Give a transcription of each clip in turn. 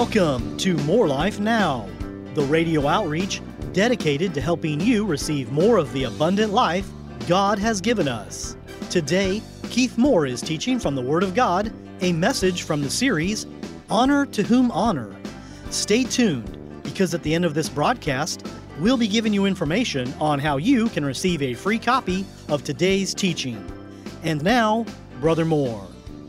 Welcome to More Life Now, the radio outreach dedicated to helping you receive more of the abundant life God has given us. Today, Keith Moore is teaching from the Word of God, a message from the series, Honor to Whom Honor. Stay tuned, because at the end of this broadcast, we'll be giving you information on how you can receive a free copy of today's teaching. And now, Brother Moore.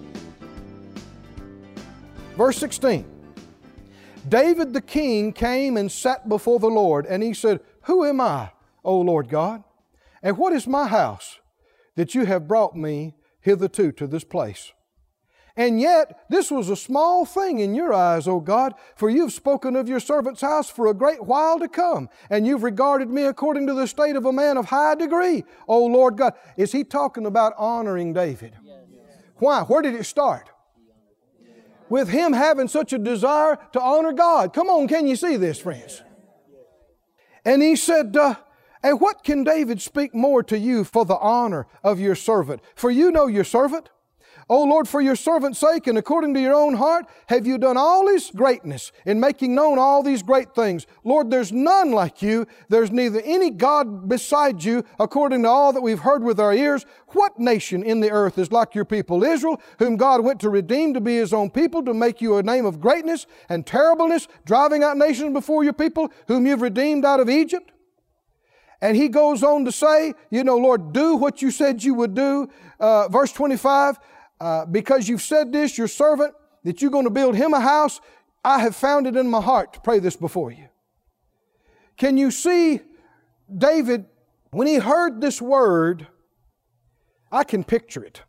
Verse 16. David the king came and sat before the Lord, and he said, Who am I, O Lord God? And what is my house that you have brought me hitherto to this place? And yet this was a small thing in your eyes, O God, for you've spoken of your servant's house for a great while to come, and you've regarded me according to the state of a man of high degree, O Lord God. Is he talking about honoring David? Why? Where did it start? With him having such a desire to honor God. Come on, can you see this, friends? And he said, and what can David speak more to you for the honor of your servant? For you know your servant. O Lord, for your servant's sake and according to your own heart, have you done all this greatness in making known all these great things. Lord, there's none like you. There's neither any God beside you, according to all that we've heard with our ears. What nation in the earth is like your people Israel, whom God went to redeem to be His own people, to make you a name of greatness and terribleness, driving out nations before your people, whom you've redeemed out of Egypt? And he goes on to say, Lord, do what you said you would do. Verse 25, because you've said this, your servant, that you're going to build him a house, I have found it in my heart to pray this before you. Can you see David, when he heard this word, I can picture it.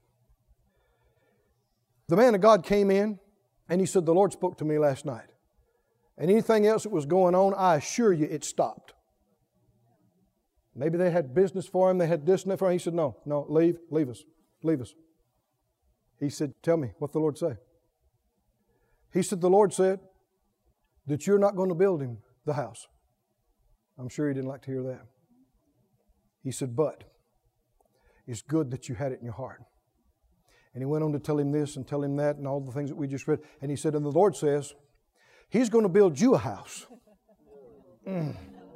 The man of God came in and he said, the Lord spoke to me last night. And anything else that was going on, I assure you it stopped. Maybe they had business for him, they had this and that for him. He said, no, leave us. He said, tell me what the Lord said. He said, the Lord said that you're not going to build him the house. I'm sure he didn't like to hear that. He said, but it's good that you had it in your heart. And he went on to tell him this and tell him that and all the things that we just read. And he said, and the Lord says, He's going to build you a house. And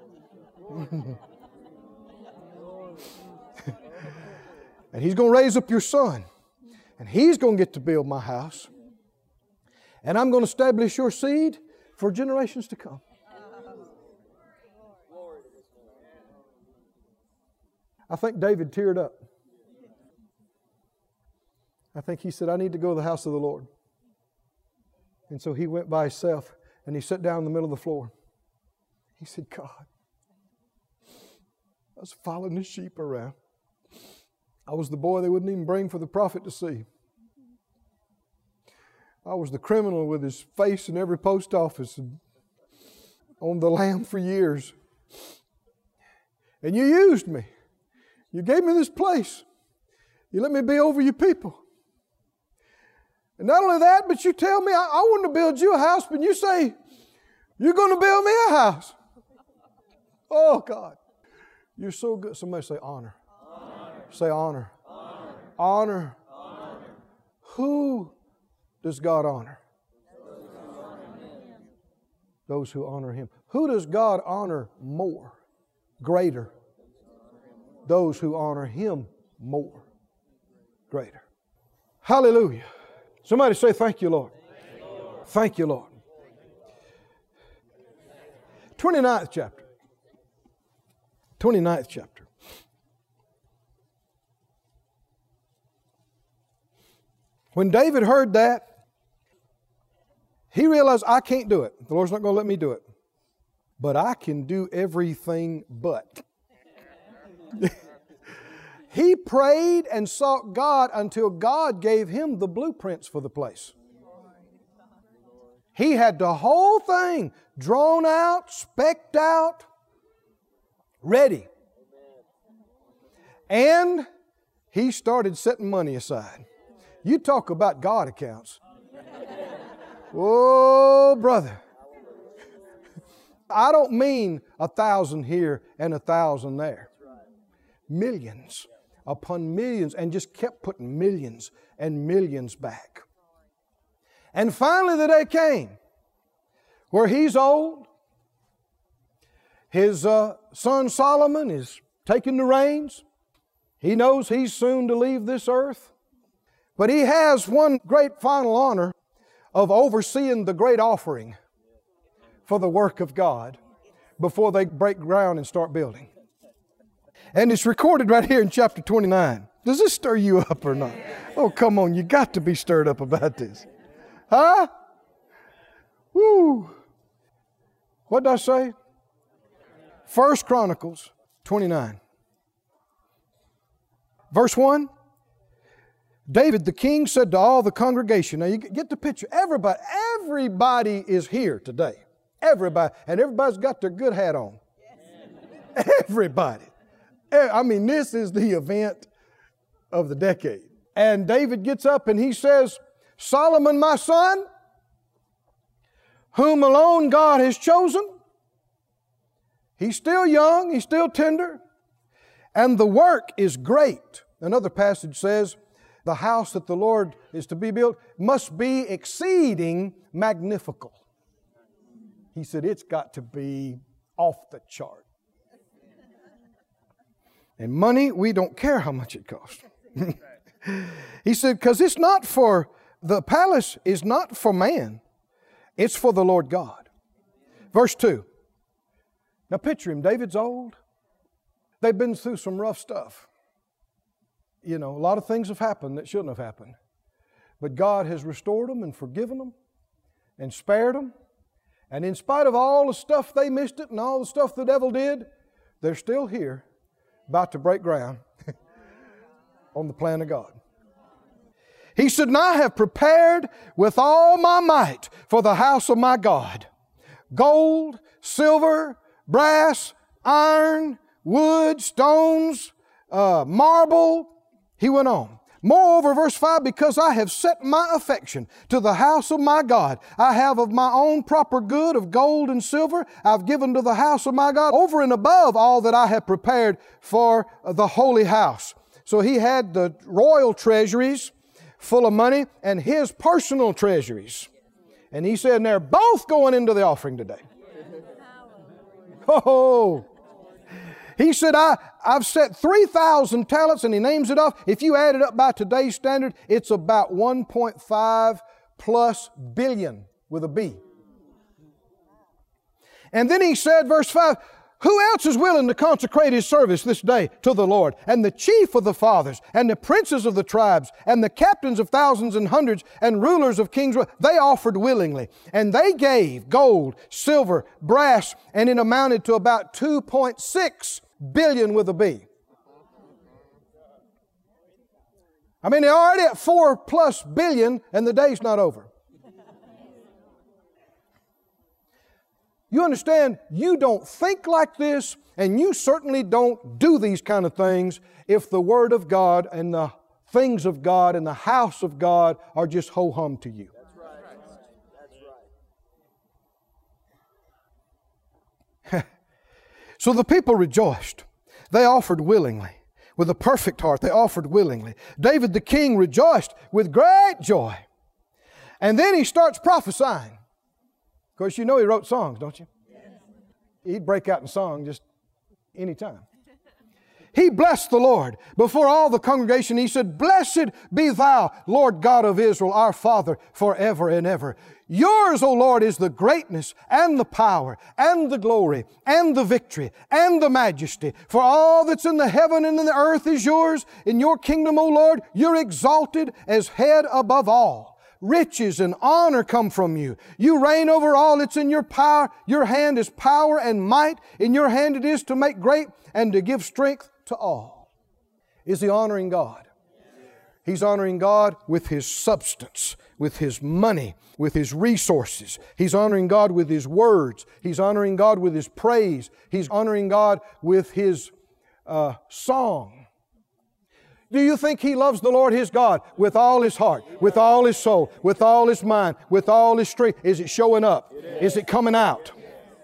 He's going to raise up your son. And he's going to get to build my house. And I'm going to establish your seed for generations to come. I think David teared up. I think he said, I need to go to the house of the Lord. And so he went by himself and he sat down in the middle of the floor. He said, God, I was following the sheep around. I was the boy they wouldn't even bring for the prophet to see. I was the criminal with his face in every post office and on the lam for years. And you used me. You gave me this place. You let me be over your people. And not only that, but you tell me I want to build you a house, but you say, you're going to build me a house. Oh, God. You're so good. Somebody say honor. Say honor. Honor. Who does God honor? Those who honor Him. Who does God honor more? Greater. Those who honor Him more. Greater. Hallelujah. Somebody say thank you, Lord. Thank you, Lord. 29th chapter. 29th chapter. When David heard that, he realized, I can't do it. The Lord's not going to let me do it. But I can do everything but. He prayed and sought God until God gave him the blueprints for the place. He had the whole thing drawn out, spec'd out, ready. And he started setting money aside. You talk about God accounts. Oh, brother. I don't mean 1,000 here and 1,000 there. Millions upon millions, and just kept putting millions and millions back. And finally the day came where he's old. His son Solomon is taking the reins. He knows he's soon to leave this earth. But he has one great final honor of overseeing the great offering for the work of God before they break ground and start building. And it's recorded right here in chapter 29. Does this stir you up or not? Oh, come on, you got to be stirred up about this. Huh? Woo! What did I say? 1 Chronicles 29. Verse 1. David the king said to all the congregation. Now you get the picture. Everybody is here today. Everybody. And everybody's got their good hat on. Everybody. I mean, this is the event of the decade. And David gets up and he says, Solomon my son, whom alone God has chosen. He's still young, he's still tender, and the work is great. Another passage says, the house that the Lord is to be built must be exceeding magnifical. He said, it's got to be off the chart. And money, we don't care how much it costs. He said, because it's not for, the palace is not for man. It's for the Lord God. Verse 2. Now picture him. David's old. They've been through some rough stuff. You know, a lot of things have happened that shouldn't have happened. But God has restored them and forgiven them and spared them. And in spite of all the stuff they missed it and all the stuff the devil did, they're still here, about to break ground on the plan of God. He said, and I have prepared with all my might for the house of my God gold, silver, brass, iron, wood, stones, marble. He went on. Moreover, verse 5, because I have set my affection to the house of my God, I have of my own proper good of gold and silver, I've given to the house of my God over and above all that I have prepared for the holy house. So he had the royal treasuries full of money and his personal treasuries. And he said, and they're both going into the offering today. Oh! He said, I've set 3,000 talents, and he names it off. If you add it up by today's standard, it's about 1.5 plus billion with a B. And then he said, verse 5, who else is willing to consecrate his service this day to the Lord? And the chief of the fathers, and the princes of the tribes, and the captains of thousands and hundreds, and rulers of kings, they offered willingly. And they gave gold, silver, brass, and it amounted to about 2.6 billion with a B. I mean, they're already at 4 plus billion, and the day's not over. You understand, you don't think like this, and you certainly don't do these kind of things if the Word of God and the things of God and the house of God are just ho-hum to you. That's right. That's right. So the people rejoiced. They offered willingly. With a perfect heart, they offered willingly. David the king rejoiced with great joy. And then he starts prophesying. Of course, you know he wrote songs, don't you? Yes. He'd break out in song just any time. He blessed the Lord before all the congregation. He said, blessed be thou, Lord God of Israel, our Father, forever and ever. Yours, O Lord, is the greatness and the power and the glory and the victory and the majesty. For all that's in the heaven and in the earth is yours. In your kingdom, O Lord, you're exalted as head above all. Riches and honor come from you. You reign over all. It's in your power. Your hand is power and might. In your hand it is to make great and to give strength to all. Is he honoring God? He's honoring God with his substance, with his money, with his resources. He's honoring God with his words. He's honoring God with his praise. He's honoring God with his song. Do you think he loves the Lord his God with all his heart, with all his soul, with all his mind, with all his strength? Is it showing up? Is it coming out?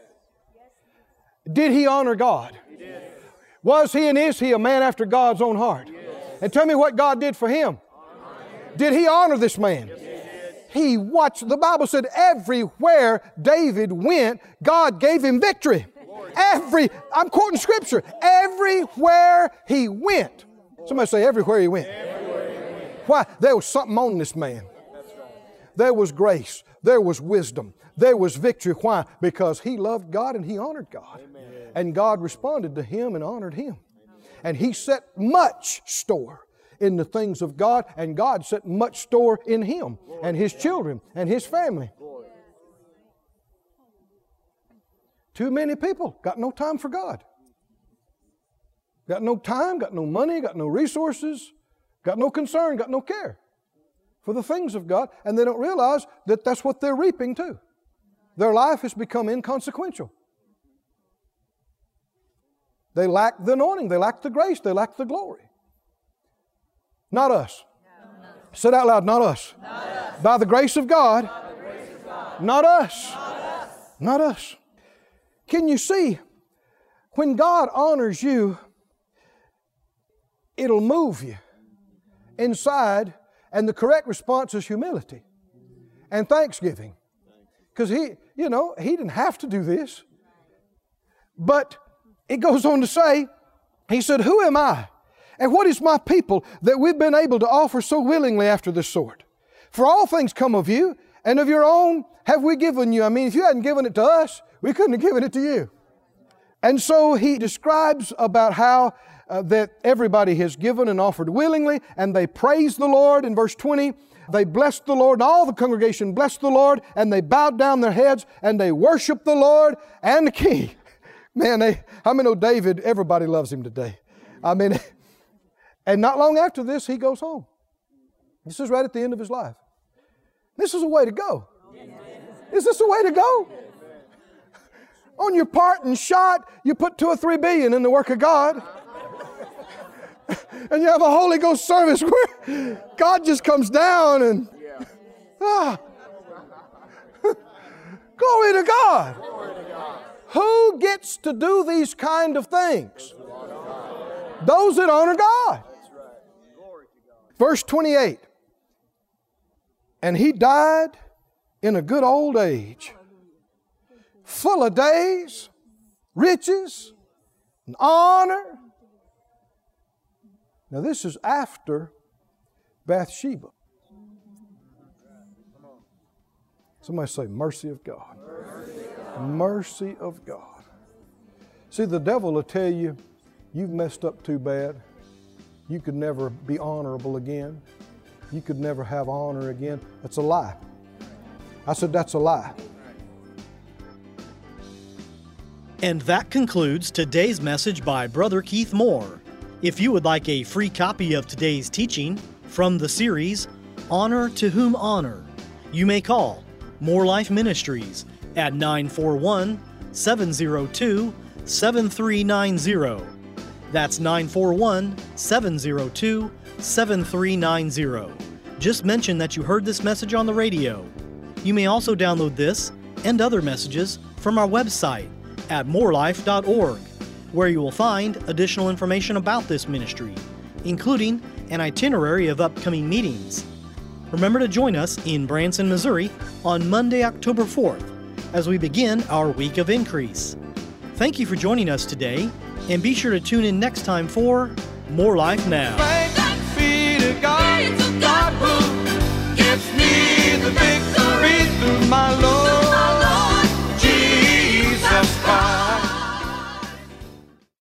Did he honor God? Was he and is he a man after God's own heart? And tell me what God did for him. Did he honor this man? He watched. The Bible said everywhere David went, God gave him victory. I'm quoting Scripture. Everywhere he went. Somebody say, everywhere he went. Why? There was something on this man. There was grace. There was wisdom. There was victory. Why? Because he loved God and he honored God. And God responded to him and honored him. And he set much store in the things of God, and God set much store in him and his children and his family. Too many people got no time for God. Got no time, got no money, got no resources, got no concern, got no care for the things of God, and they don't realize that that's what they're reaping too. Their life has become inconsequential. They lack the anointing, they lack the grace, they lack the glory. Not us. Say it out loud, not us. By the grace of God, not us. Not us. Can you see, when God honors you, it'll move you inside, and the correct response is humility and thanksgiving. Because he didn't have to do this. But it goes on to say, he said, who am I? And what is my people that we've been able to offer so willingly after this sort? For all things come of you, and of your own have we given you. I mean, if you hadn't given it to us, we couldn't have given it to you. And so he describes about how that everybody has given and offered willingly, and they praise the Lord. In verse 20, they blessed the Lord, and all the congregation blessed the Lord, and they bowed down their heads, and they worshiped the Lord and the King. Man, how many know David? Everybody loves him today. I mean, and not long after this, he goes home. This is right at the end of his life. This is a way to go. Is this a way to go? On your parting shot, you put $2 or $3 billion in the work of God. And you have a Holy Ghost service where God just comes down and glory to God. Who gets to do these kind of things? Those that honor God. Verse 28. And he died in a good old age, full of days, riches, and honor. Now this is after Bathsheba. Somebody say, mercy of God. Mercy of God. See, the devil will tell you, you've messed up too bad. You could never be honorable again. You could never have honor again. That's a lie. I said, that's a lie. And that concludes today's message by Brother Keith Moore. If you would like a free copy of today's teaching from the series, Honor to Whom Honor, you may call More Life Ministries at 941-702-7390. That's 941-702-7390. Just mention that you heard this message on the radio. You may also download this and other messages from our website at morelife.org, where you will find additional information about this ministry, including an itinerary of upcoming meetings. Remember to join us in Branson, Missouri on Monday, October 4th, as we begin our Week of Increase. Thank you for joining us today, and be sure to tune in next time for More Life Now. Thanks be to God, God who gives me